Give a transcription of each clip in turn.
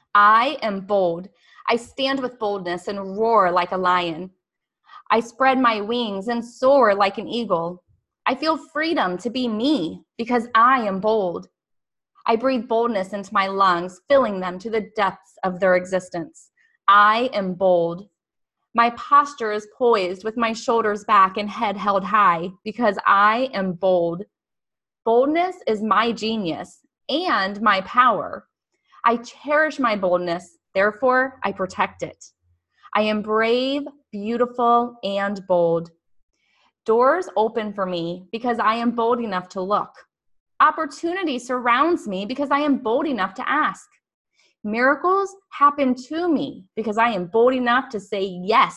I am bold. I stand with boldness and roar like a lion. I spread my wings and soar like an eagle. I feel freedom to be me because I am bold. I breathe boldness into my lungs, filling them to the depths of their existence. I am bold. My posture is poised with my shoulders back and head held high because I am bold. Boldness is my genius and my power. I cherish my boldness, therefore I protect it. I am brave, beautiful, and bold. Doors open for me because I am bold enough to look. Opportunity surrounds me because I am bold enough to ask. Miracles happen to me because I am bold enough to say yes.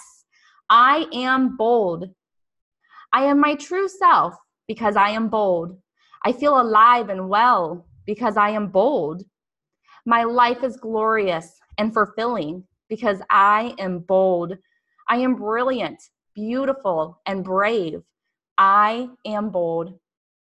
I am bold. I am my true self because I am bold. I feel alive and well because I am bold. My life is glorious and fulfilling because I am bold. I am brilliant, beautiful, and brave. I am bold.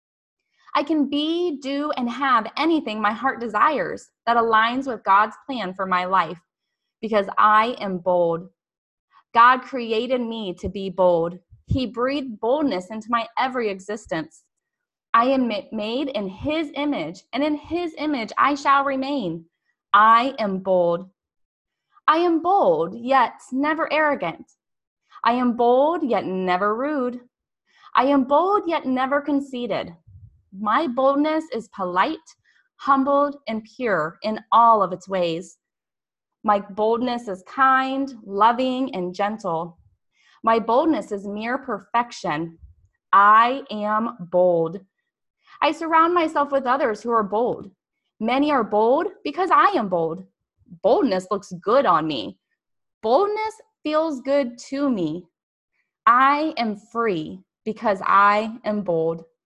I can be, do, and have anything my heart desires that aligns with God's plan for my life because I am bold. God created me to be bold. He breathed boldness into my every existence. I am made in His image, and in His image I shall remain. I am bold. I am bold, yet never arrogant. I am bold, yet never rude. I am bold, yet never conceited. My boldness is polite, humbled, and pure in all of its ways. My boldness is kind, loving, and gentle. My boldness is mere perfection. I am bold. I surround myself with others who are bold. Many are bold because I am bold. Boldness looks good on me. Boldness feels good to me. I am free because I am bold.